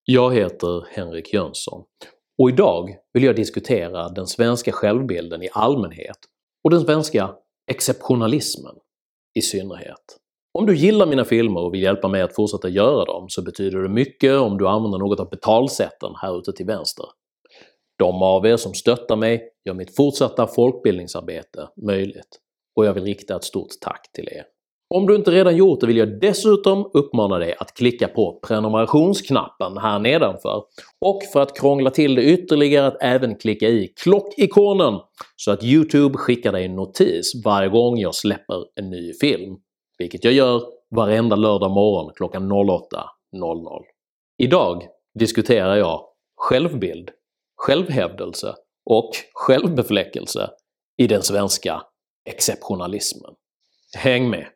Jag heter Henrik Jönsson och idag vill jag diskutera den svenska självbilden i allmänhet och den svenska exceptionalismen i synnerhet. Om du gillar mina filmer och vill hjälpa mig att fortsätta göra dem så betyder det mycket om du använder något av betalsätten här ute till vänster. De av er som stöttar mig gör mitt fortsatta folkbildningsarbete möjligt och jag vill rikta ett stort tack till er. Om du inte redan gjort det vill jag dessutom uppmana dig att klicka på prenumerationsknappen här nedanför och för att krångla till det ytterligare att även klicka i klockikonen så att YouTube skickar dig en notis varje gång jag släpper en ny film, vilket jag gör varenda lördag morgon klockan 08:00. Idag diskuterar jag självbild, självhävdelse och självbefläckelse i den svenska exceptionalismen. Häng med!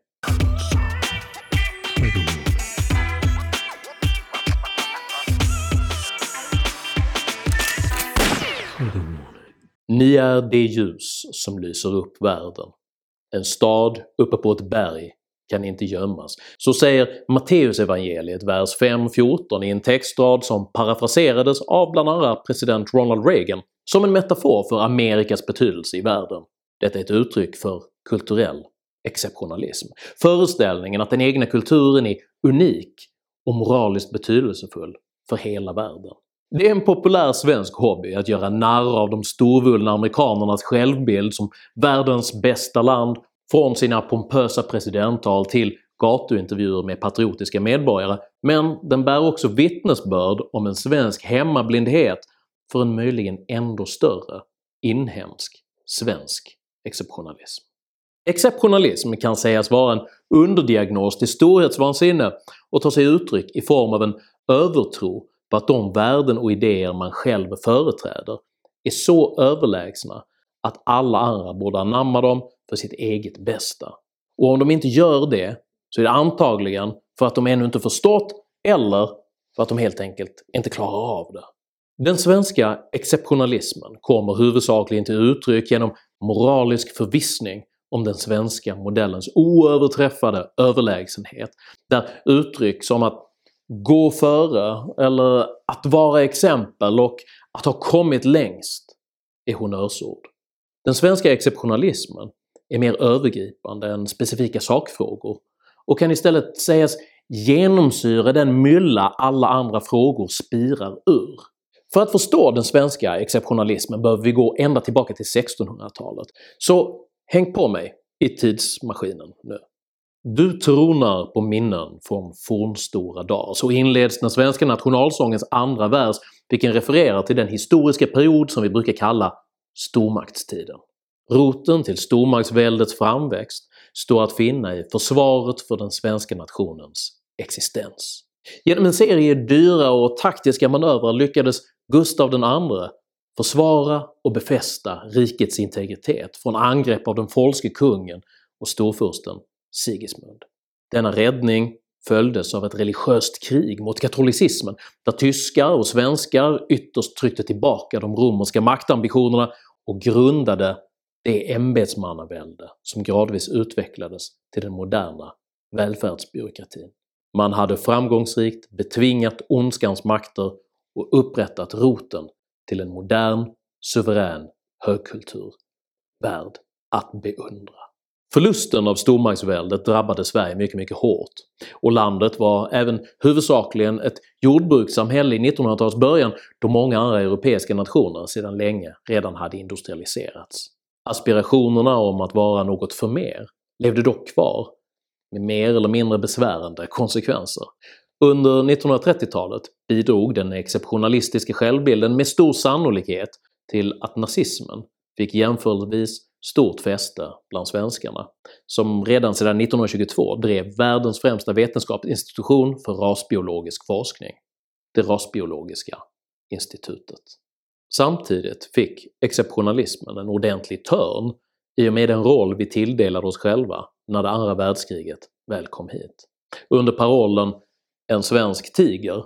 Ni är det ljus som lyser upp världen. En stad uppe på ett berg kan inte gömmas. Så säger Matteusevangeliet vers 5-14 i en textrad som parafraserades av bland annat president Ronald Reagan som en metafor för Amerikas betydelse i världen. Detta är ett uttryck för kulturell exceptionalism. Föreställningen att den egna kulturen är unik och moraliskt betydelsefull för hela världen. Det är en populär svensk hobby att göra narr av de storvulna amerikanernas självbild som världens bästa land, från sina pompösa presidenttal till gatuintervjuer med patriotiska medborgare, men den bär också vittnesbörd om en svensk hemmablindhet för en möjligen ändå större inhemsk svensk exceptionalism. Exceptionalism kan sägas vara en underdiagnos till storhetsvansinne och tar sig uttryck i form av en övertro på att de värden och idéer man själv företräder är så överlägsna att alla andra borde anamma dem för sitt eget bästa. Och om de inte gör det så är det antagligen för att de ännu inte förstått eller för att de helt enkelt inte klarar av det. Den svenska exceptionalismen kommer huvudsakligen till uttryck genom moralisk förvissning om den svenska modellens oöverträffade överlägsenhet, där uttryck som att gå före eller att vara exempel och att ha kommit längst är honnörsord. Den svenska exceptionalismen är mer övergripande än specifika sakfrågor och kan istället sägas genomsyra den mylla alla andra frågor spirar ur. För att förstå den svenska exceptionalismen behöver vi gå ända tillbaka till 1600-talet, så häng på mig i tidsmaskinen nu. Du tronar på minnen från fornstora dagar, så inleds den svenska nationalsångens andra vers, vilken refererar till den historiska period som vi brukar kalla stormaktstiden. Roten till stormaktsväldets framväxt står att finna i försvaret för den svenska nationens existens. Genom en serie dyra och taktiska manövrar lyckades Gustav II försvara och befästa rikets integritet från angrepp av den polske kungen och storfursten Sigismund. Denna räddning följdes av ett religiöst krig mot katolicismen där tyskar och svenskar ytterst tryckte tillbaka de romerska maktambitionerna och grundade det ämbetsmannavälde som gradvis utvecklades till den moderna välfärdsbyråkratin. Man hade framgångsrikt betvingat ondskans makter och upprättat roten till en modern, suverän högkultur värd att beundra. Förlusten av stormaktsväldet drabbade Sverige mycket hårt och landet var även huvudsakligen ett jordbrukssamhälle i 1900-talets början då många andra europeiska nationer sedan länge redan hade industrialiserats. Aspirationerna om att vara något för mer levde dock kvar med mer eller mindre besvärande konsekvenser. Under 1930-talet bidrog den exceptionalistiska självbilden med stor sannolikhet till att nazismen fick jämförelsevis stort fäste bland svenskarna, som redan sedan 1922 drev världens främsta vetenskapsinstitution för rasbiologisk forskning, det rasbiologiska institutet. Samtidigt fick exceptionalismen en ordentlig törn i och med den roll vi tilldelade oss själva när det andra världskriget väl kom hit. Under parollen "en svensk tiger"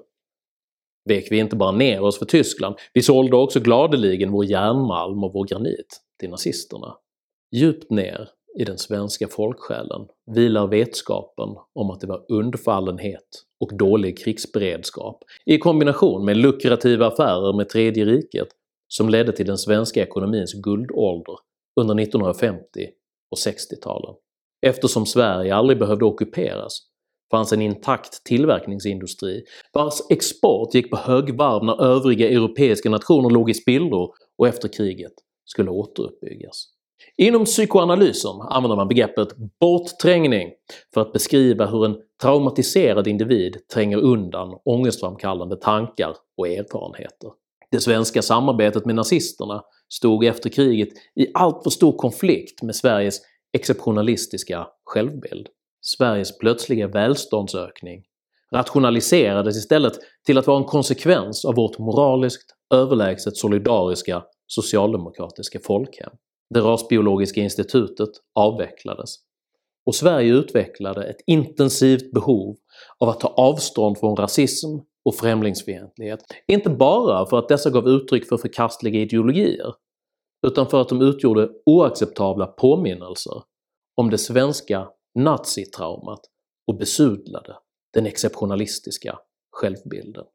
vek vi inte bara ner oss för Tyskland, vi sålde också gladeligen vår järnmalm och vår granit till nazisterna. Djupt ner i den svenska folksjälen vilar vetskapen om att det var undfallenhet och dålig krigsberedskap i kombination med lukrativa affärer med Tredje riket som ledde till den svenska ekonomins guldålder under 1950- och 60-talen. Eftersom Sverige aldrig behövde ockuperas fanns en intakt tillverkningsindustri vars export gick på högvarv när övriga europeiska nationer låg i spillror och efter kriget skulle återuppbyggas. Inom psykoanalysen använder man begreppet bortträngning för att beskriva hur en traumatiserad individ tränger undan ångestframkallande tankar och erfarenheter. Det svenska samarbetet med nazisterna stod efter kriget i alltför stor konflikt med Sveriges exceptionalistiska självbild. Sveriges plötsliga välståndsökning rationaliserades istället till att vara en konsekvens av vårt moraliskt överlägset solidariska socialdemokratiska folkhem. Det rasbiologiska institutet avvecklades och Sverige utvecklade ett intensivt behov av att ta avstånd från rasism och främlingsfientlighet, inte bara för att dessa gav uttryck för förkastliga ideologier utan för att de utgjorde oacceptabla påminnelser om det svenska nazitraumat och besudlade den exceptionalistiska självbilden.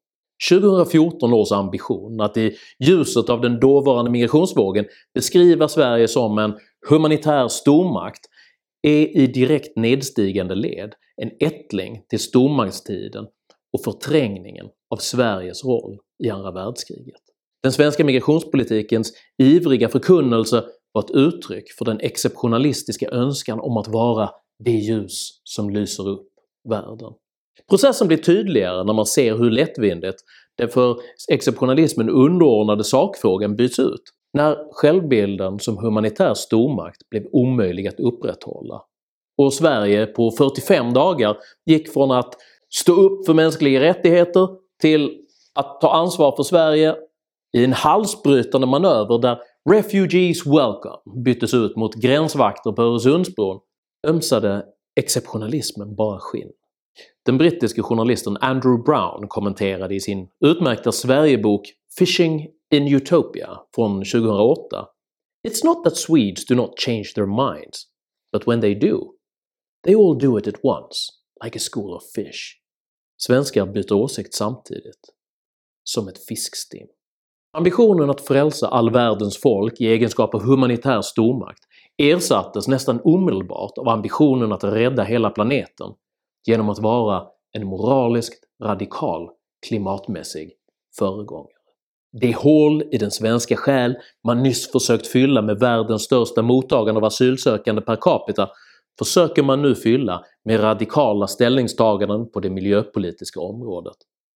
2014 års ambition att i ljuset av den dåvarande migrationsvågen beskriva Sverige som en humanitär stormakt är i direkt nedstigande led en ättling till stormaktstiden och förträngningen av Sveriges roll i andra världskriget. Den svenska migrationspolitikens ivriga förkunnelse var ett uttryck för den exceptionalistiska önskan om att vara det ljus som lyser upp världen. Processen blir tydligare när man ser hur lättvindigt den för exceptionalismen underordnade sakfrågan byts ut, när självbilden som humanitär stormakt blev omöjlig att upprätthålla. Och Sverige på 45 dagar gick från att stå upp för mänskliga rättigheter till att ta ansvar för Sverige i en halsbrytande manöver där “refugees welcome” byttes ut mot gränsvakter på Öresundsbron, ömsade exceptionalismen bara skinn. Den brittiske journalisten Andrew Brown kommenterade i sin utmärkta Sverigebok “Fishing in Utopia” från 2008: “It's not that Swedes do not change their minds, but when they do, they all do it at once, like a school of fish.” Svenskar byter åsikt samtidigt, som ett fiskstim. Ambitionen att frälsa all världens folk i egenskap av humanitär stormakt ersattes nästan omedelbart av ambitionen att rädda hela planeten genom att vara en moraliskt radikal klimatmässig föregångare. Det hål i den svenska själ man nyss försökt fylla med världens största mottagande av asylsökande per capita försöker man nu fylla med radikala ställningstaganden på det miljöpolitiska området.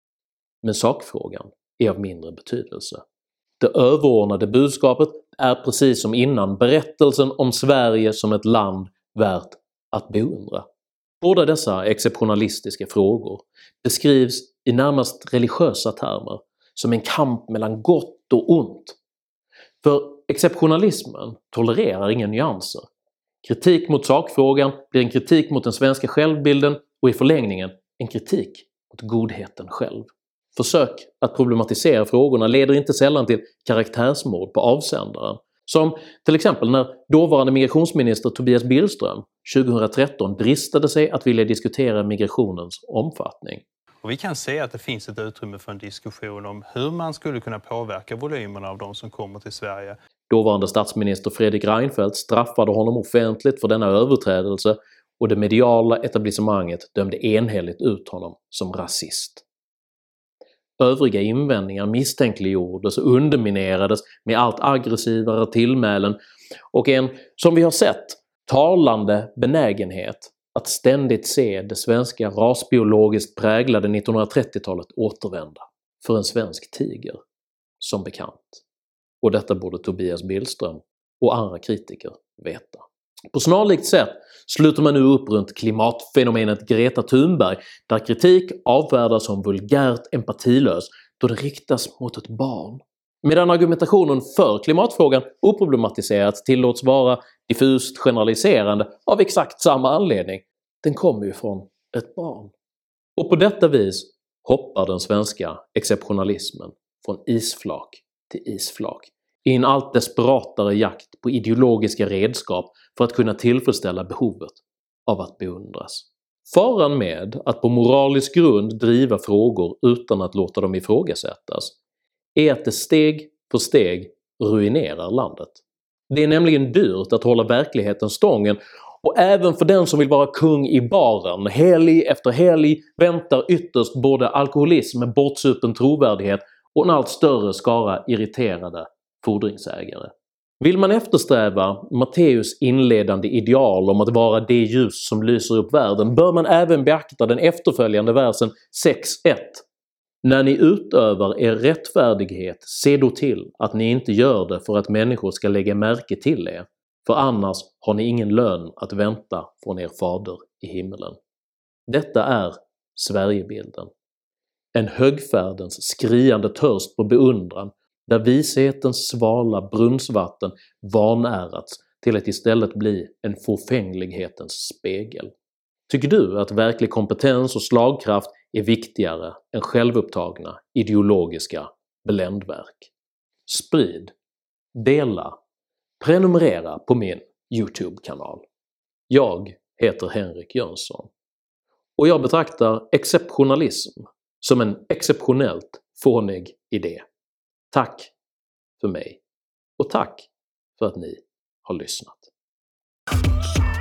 Men sakfrågan är av mindre betydelse. Det överordnade budskapet är precis som innan berättelsen om Sverige som ett land värt att beundra. Båda dessa exceptionalistiska frågor beskrivs i närmast religiösa termer som en kamp mellan gott och ont. För exceptionalismen tolererar inga nyanser. Kritik mot sakfrågan blir en kritik mot den svenska självbilden och i förlängningen en kritik mot godheten själv. Försök att problematisera frågorna leder inte sällan till karaktärsmord på avsändaren, som till exempel när dåvarande migrationsminister Tobias Billström 2013 dristade sig att vilja diskutera migrationens omfattning. Och vi kan se att det finns ett utrymme för en diskussion om hur man skulle kunna påverka volymerna av de som kommer till Sverige. Dåvarande statsminister Fredrik Reinfeldt straffade honom offentligt för denna överträdelse och det mediala etablissemanget dömde enhälligt ut honom som rasist. Övriga invändningar misstänkliggjordes och underminerades med allt aggressivare tillmälen och en, som vi har sett, talande benägenhet att ständigt se det svenska rasbiologiskt präglade 1930-talet återvända för en svensk tiger, som bekant. Och detta borde Tobias Billström och andra kritiker veta. På snarlikt sätt sluter man nu upp runt klimatfenomenet Greta Thunberg, där kritik avfärdas som vulgärt empatilös då den riktas mot ett barn. Medan argumentationen för klimatfrågan oproblematiserat tillåts vara diffust generaliserande av exakt samma anledning. Den kommer ju från ett barn. Och på detta vis hoppar den svenska exceptionalismen från isflak till isflak i en allt desperatare jakt på ideologiska redskap för att kunna tillfredsställa behovet av att beundras. Faran med att på moralisk grund driva frågor utan att låta dem ifrågasättas är att det steg för steg ruinerar landet. Det är nämligen dyrt att hålla verkligheten stången, och även för den som vill vara kung i baren, helg efter helg, väntar ytterst både alkoholism, bortsupen trovärdighet och en allt större skara irriterade fordringsägare. Vill man eftersträva Matteus inledande ideal om att vara det ljus som lyser upp världen, bör man även beakta den efterföljande versen 6.1. När ni utövar er rättfärdighet, se då till att ni inte gör det för att människor ska lägga märke till er, för annars har ni ingen lön att vänta från er fader i himmelen. Detta är Sverigebilden. En högfärdens skriande törst på beundran, där vishetens svala brunnsvatten vanärats till att istället bli en fåfänglighetens spegel. Tycker du att verklig kompetens och slagkraft är viktigare än självupptagna ideologiska bländverk? Sprid, dela, prenumerera på min YouTube-kanal. Jag heter Henrik Jönsson och jag betraktar exceptionalism som en exceptionellt fånig idé. Tack för mig och tack för att ni har lyssnat.